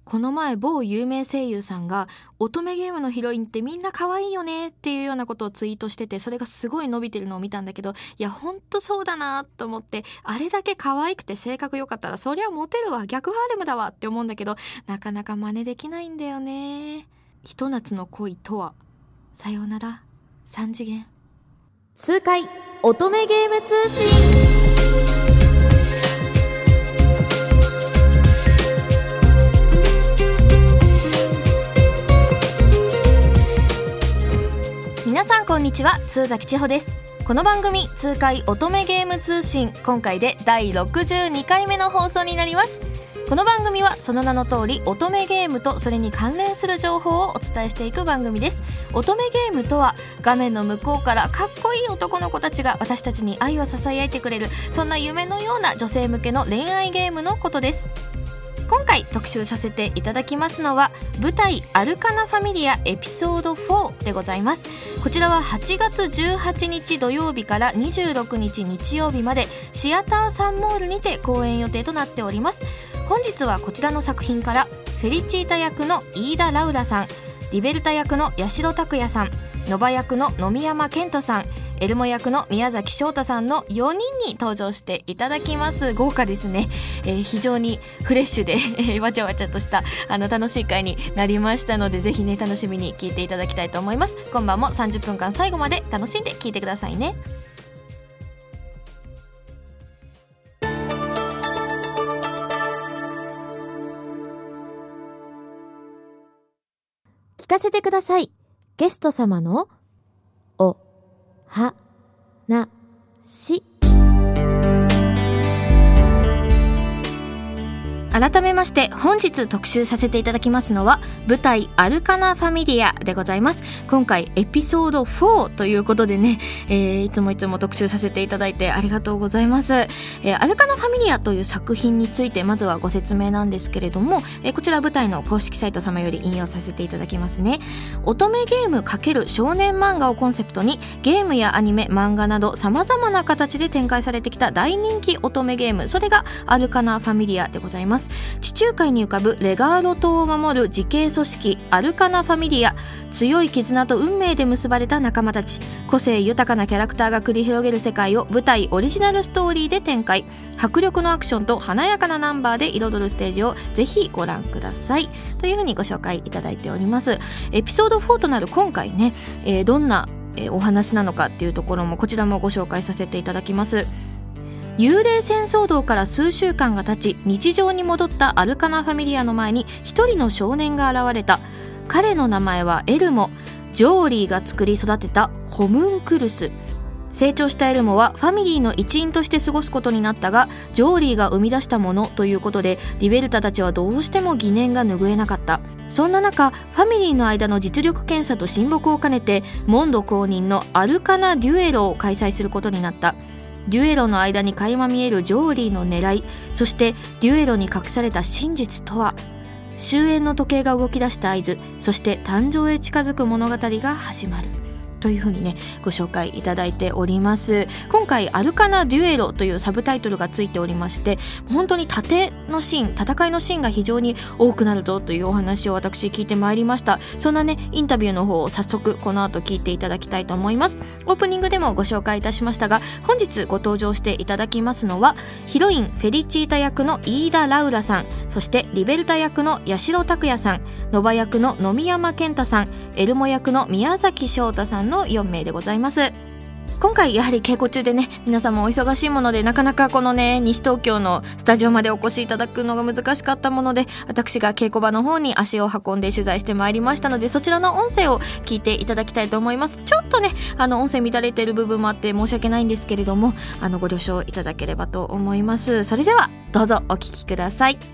この前某有名声優さんが乙女ゲームのヒロインってみんな可愛いよねっていうようなことをツイートしてて、それがすごい伸びてるのを見たんだけど、いやほんとそうだなと思って、あれだけ可愛くて性格良かったらそりゃモテるわ、逆ハーレムだわって思うんだけど、なかなか真似できないんだよね。ひと夏の恋とは。さようなら3次元。 痛快乙女ゲーム通信。 皆さんこんにちは、津崎千穂です。この番組痛快乙女ゲーム通信、今回で第62回目の放送になります。この番組はその名の通り乙女ゲームとそれに関連する情報をお伝えしていく番組です。乙女ゲームとは、画面の向こうからかっこいい男の子たちが私たちに愛を囁いてくれる、そんな夢のような女性向けの恋愛ゲームのことです。今回特集させていただきますのは舞台アルカナファミリアエピソード4でございます。こちらは8月18日土曜日から26日日曜日までシアターサンモールにて公演予定となっております。本日はこちらの作品からフェリチータ役の飯田ラウラさん、リベルタ役の八代拓也さん、ノバ役の野見山健太さん、エルモ役の宮崎翔太さんの4人に登場していただきます。豪華ですね。非常にフレッシュでわちゃわちゃとした楽しい回になりましたので、ぜひね楽しみに聞いていただきたいと思います。今晩も30分間最後まで楽しんで聞いてくださいね。 聞かせてください。ゲスト様のおはなし。 改めまして本日特集させていただきますのは舞台アルカナファミリアでございます。今回エピソード4ということでね、いつも特集させていただいてありがとうございます。アルカナファミリアという作品についてまずはご説明なんですけれども、こちら舞台の公式サイト様より引用させていただきますね。乙女ゲーム×少年漫画をコンセプトにゲームやアニメ、漫画など様々な形で展開されてきた大人気乙女ゲーム、それがアルカナファミリアでございます。地中海に浮かぶレガーロ島を守る自警組織アルカナファミリア、強い絆と運命で結ばれた仲間たち、個性豊かなキャラクターが繰り広げる世界を舞台オリジナルストーリーで展開、迫力のアクションと華やかなナンバーで彩るステージをぜひご覧くださいというふうにご紹介いただいております。エピソード4となる今回ね、どんなお話なのかっていうところもこちらもご紹介させていただきます。幽霊戦騒動から数週間が経ち、日常に戻ったアルカナファミリアの前に一人の少年が現れた。彼の名前はエルモ。ジョーリーが作り育てたホムンクルス。成長したエルモはファミリーの一員として過ごすことになったが、ジョーリーが生み出したものということでリベルタたちはどうしても疑念が拭えなかった。そんな中、ファミリーの間の実力検査と親睦を兼ねてモンド公認のアルカナデュエロを開催することになった。デュエロの間に垣間見えるジョーリーの狙い、そしてデュエロに隠された真実とは。終焉の時計が動き出した合図、そして誕生へ近づく物語が始まるというふうにねご紹介いただいております。今回アルカナデュエロというサブタイトルがついておりまして、本当に戦いのシーンが非常に多くなるぞというお話を私聞いてまいりました。そんなねインタビューの方を早速この後聞いていただきたいと思います。オープニングでもご紹介いたしましたが、本日ご登場していただきますのはヒロインフェリチータ役の飯田ラウラさん、そしてリベルタ役の八代拓也さん、ノバ役の野見山健太さん、エルモ役の宮崎翔太さんの4名でございます。今回やはり稽古中でね皆さんもお忙しいもので、なかなかこのね西東京のスタジオまでお越しいただくのが難しかったもので、私が稽古場の方に足を運んで取材してまいりましたので、そちらの音声を聞いていただきたいと思います。ちょっとね音声乱れている部分もあって申し訳ないんですけれども、ご了承いただければと思います。それではどうぞお聞きください。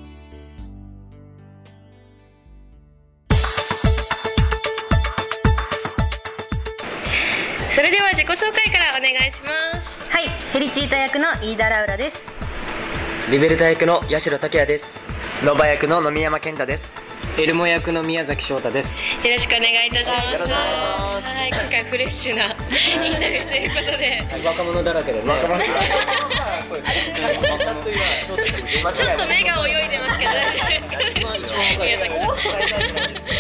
それでは自己紹介からお願いします。 はい、フェリチータ役の飯田ラウラです。 リベルタ役の八代拓也です。 ノバ役の野見山健太です。エルモ役の宮崎翔太です。 よろしくお願いいたします。 よろしくお願いします。 はい、今回フレッシュなインタビューということで、 若者だらけでね。若者そうですね。 ちょっと目が泳いでますけど大丈夫ですか？ 宮崎さんよろしくお願いし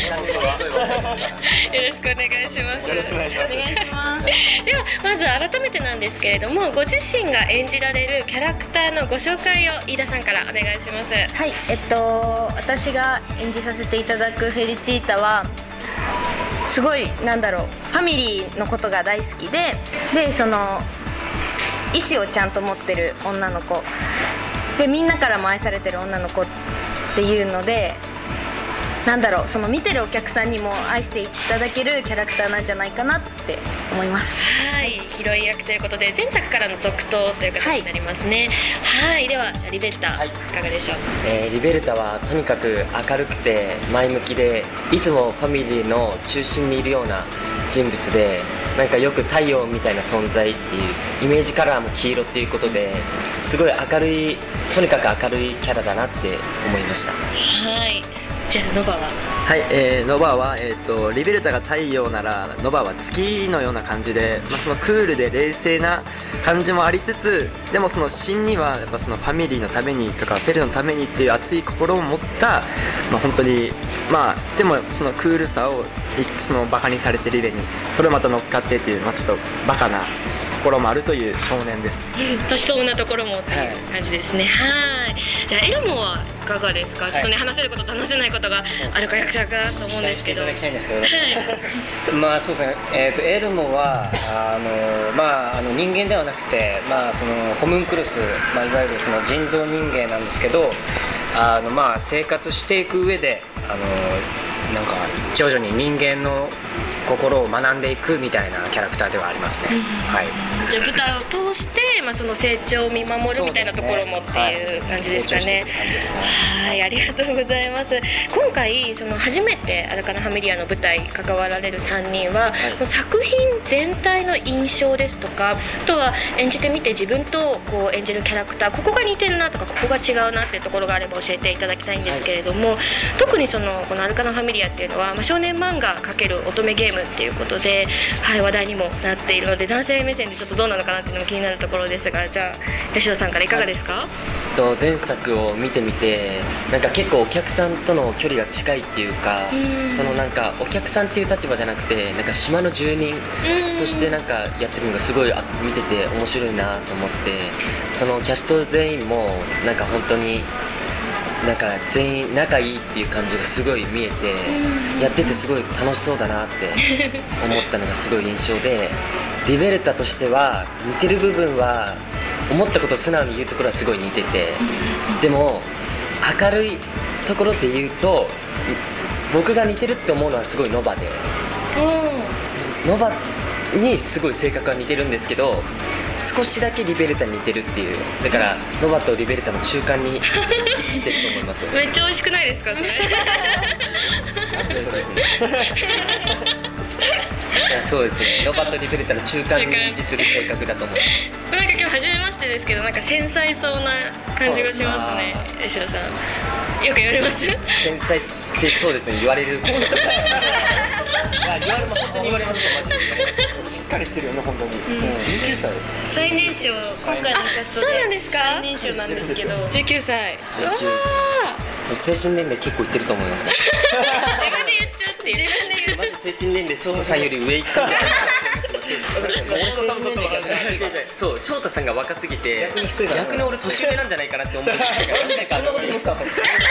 ます。 よろしくお願いします。 お願いします。ではまず改めてなんですけれども、ご自身が演じられるキャラクターのご紹介を飯田さんからお願いします。 はい、私が演じさせていただくフェリチータはすごいファミリーのことが大好きで、その意思をちゃんと持ってる女の子で、みんなからも愛されてる女の子っていうので、その見てるお客さんにも愛していただけるキャラクターなんじゃないかなって思います。 はい、ヒロイン役ということで前作からの続投という形になりますね。はい、ではリベルタ、いかがでしょう。 リベルタはとにかく明るくて前向きで、いつもファミリーの中心にいるような人物で、なんかよく太陽みたいな存在っていうイメージカラーも黄色っていうことで、すごい明るい、とにかく明るいキャラだなって思いました。 はい、じゃあノバは。 はい、ノバは、リベルタが太陽ならノバは月のような感じで、そのクールで冷静な感じもありつつ、でもその芯にはやっぱそのファミリーのためにとかフェルのためにっていう熱い心を持った、本当にでもそのクールさをそのバカにされてリベにそれをまた乗っかってっていう、ちょっとバカな心もあるという少年です。 年相応なところもっていう感じですね。はい。じゃあエルモはいかがですか。ちょっとね、話せることと話せないことがあるか役者かなと思うんですけど。 いただきたいんですけど。そうですね。エルモは人間ではなくて、そのホムンクルス、いわゆるその人造人間なんですけど、生活していく上でなんか徐々に人間の心を学んでいくみたいなキャラクターではありますね。はい。 じゃあ舞台を通して、その成長を見守るみたいなところもっていう感じですかね。はい、ありがとうございます。今回その初めてアルカナファミリアの舞台関わられる3人は、作品全体の印象ですとか、あとは演じてみて自分とこう演じるキャラクター、ここが似てるなとかここが違うなっていうところがあれば教えていただきたいんですけれども、特にこのアルカナファミリアっていうのは、少年漫画×乙女ゲームっていうことで、話題にもなっているので、男性目線でちょっとどうなのかなっていうのも気になるところですが、じゃあ吉田さんからいかがですか。 前作を見てみて、なんか結構お客さんとの距離が近いっていうか、そのなんかお客さんっていう立場じゃなくて、なんか島の住人としてなんかやってるのがすごい見てて面白いなと思って、そのキャスト全員もなんか本当になんか全員仲いいっていう感じがすごい見えて、やっててすごい楽しそうだなって思ったのがすごい印象で、リベルタとしては似てる部分は、思ったことを素直に言うところはすごい似てて、でも明るいところで言うと、僕が似てるって思うのはすごいノバで、ノバにすごい性格は似てるんですけど、少しだけリベルタに似てるっていう、だからノバとリベルタの中間に位置してると思います。 めっちゃ美味しくないですかそれ。 そうですね、ノバとリベルタの中間に位置する性格だと思います。 なんか今日初めましてですけど、なんか繊細そうな感じがしますね。吉田さん、よく言われます。 繊細ってそうですね、言われることとか言われます、本当に言われますよ、マジで。しっかりしてるよね、本当に。19歳。 最年少、今回のキャストで。そうなんですか。最年少なんですけど、19歳。 精神年齢結構いってると思います。 自分で言っちゃって、自分で言う。 マジ精神年齢翔太さんより上いってる。そう、翔太さんが若すぎて逆に俺年上なんじゃないかなって思ってた。そんなこと言ってた。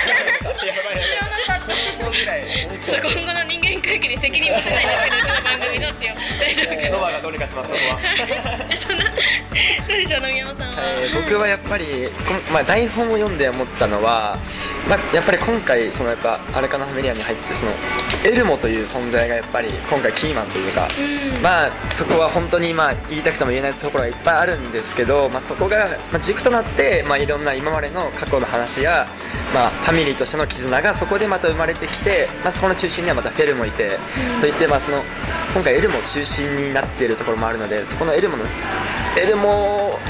今後の人間関係に責任持てないんですけど、この番組どうしよう。大丈夫か。 ノバがどうにかします。そこは。 そんな、どうでしょう、野宮さんは。 僕はやっぱり、台本を読んで思ったのは、やっぱり今回そのやっぱアルカナファミリアに入ってそのエルモという存在がやっぱり今回キーマンというか、そこは本当に言いたくても言えないところがいっぱいあるんですけど、そこが軸となっていろんな今までの過去の話やファミリーとしての絆がそこでまた生まれてきて、そこの中心にはまたフェルもいてといって、その今回エルモ中心になっているところもあるので、そこのエルモ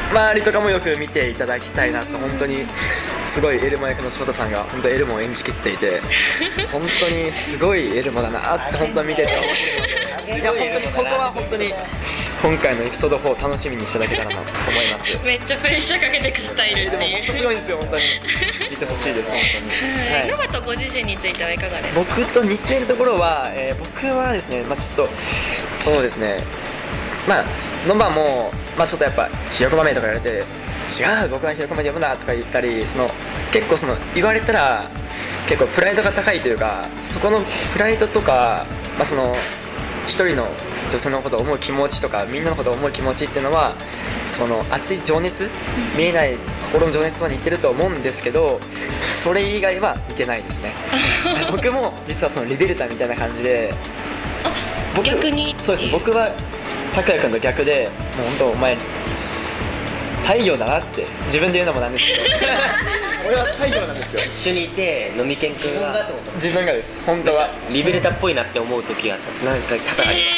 周りとかもよく見ていただきたいなと。本当にすごいエルモ役の翔太さんが本当エルモを演じきっていて、本当にすごいエルモだなって本当見てて思っていや本当にここは本当に今回のエピソード4楽しみにしていただけたらなと思います。 めっちゃプレッシャーかけていくスタイルっていう。 でも本当すごいんですよ。本当に見てほしいです本当に。はい、 ノバとご自身についてはいかがですか？ 僕と似ているところは、僕はですね、ちょっとそうですね、ノバも、ちょっとやっぱひよこ豆とか言われて、違う僕はひよこ豆呼ぶなとか言ったり、結構言われたら結構プライドが高いというか、そこのプライドとか、一人の女性のことを思う気持ちとかみんなのことを思う気持ちっていうのは、その熱い情熱、見えない心の情熱は似てると思うんですけど、それ以外は似てないですね僕も実はそのリベルタみたいな感じで、 逆にそうです。僕は拓也君と逆で、もう本当お前太陽だなって自分で言うのもなんですけど俺は太陽なんですよ。 一緒にいて飲み健君が自分がです本当はリベルタっぽいなって思う時はなんか多々あります。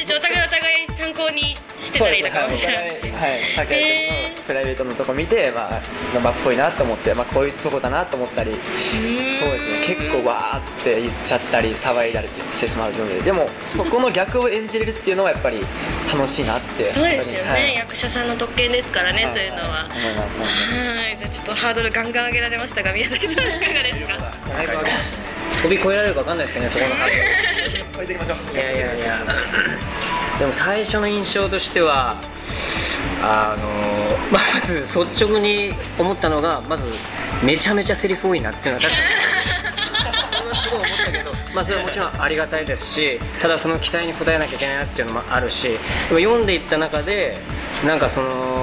じゃあお互い参考にしてたらいいのかもしれない。 はい、拓也君のプライベートのとこ見て、ノバっぽいなと思って、こういうとこだなと思ったり、そうですね、結構わーって言っちゃったり騒いだりしてしまうので、でもそこの逆を演じれるっていうのはやっぱり楽しいなってそうですよね、 はい、 役者さんの特権ですからね、そういうのは思います。 はい、じゃあちょっとハードルガンガン上げられましたが、宮崎さんいかがですか？ 飛び越えられるか分かんないですけどね、そこのハードル超えていきましょう。 いやでも最初の印象としてはまず率直に思ったのが、まずめちゃめちゃセリフ多いなっていうのは確かにそれはすごい思ったけど、それはもちろんありがたいですし、ただその期待に応えなきゃいけないなっていうのもあるし、でも読んでいった中でやっぱり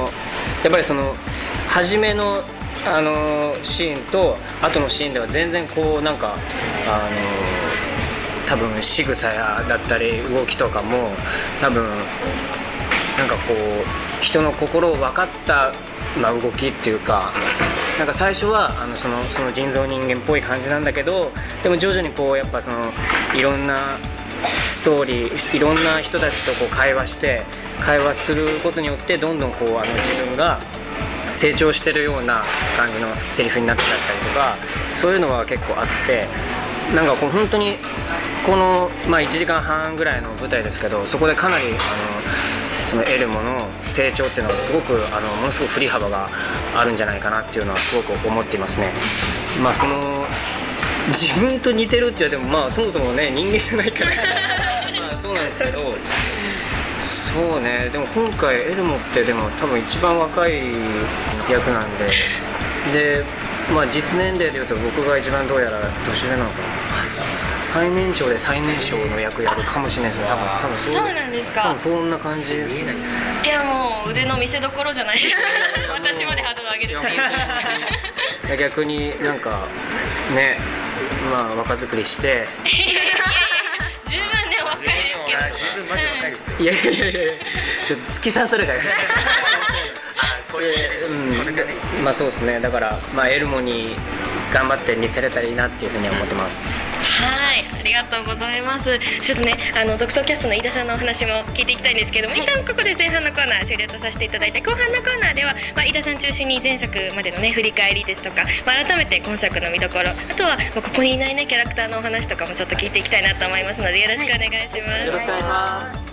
初めのシーンと後のシーンでは全然多分仕草やだったり動きとかも多分人の心を分かった、動きっていうか、最初はその人造人間っぽい感じなんだけど、でも徐々にやっぱいろんなストーリー、いろんな人たちと会話することによってどんどん自分が成長してるような感じのセリフになってたりとか、そういうのは結構あって、本当にこの、1時間半ぐらいの舞台ですけど、そこでかなりそのエルモの成長っていうのはすごくものすごく振り幅があるんじゃないかなっていうのはすごく思っていますね。自分と似てるって言われても、そもそもね人間じゃないからそうなんですけど、そうね、でも今回エルモってでも多分一番若い役なんで、実年齢でいうと僕が一番どうやら年上なのかな。最年長で最年少の役やるかもしれないですね。多分そうなんですか。 多分そんな感じ。見えないですね。 いやもう腕の見せ所じゃない私までハードル上げるって逆にね、若作りして十分ね、若いですけど。 十分マジ若いですよ。 いやちょっと突き刺さるからこれね、 そうですね。だからエルモに頑張って見せれたらいいなっていうふうに思ってます。 はい、ありがとうございます。ちょっとね、ドクターキャストの飯田さんのお話も聞いていきたいんですけども、一旦ここで前半のコーナー終了とさせていただいて、後半のコーナーでは、飯田さん中心に前作までのね振り返りですとか、改めて今作の見どころ、あとはここにいないねキャラクターのお話とかもちょっと聞いていきたいなと思いますので、よろしくお願いします。 よろしくお願いします。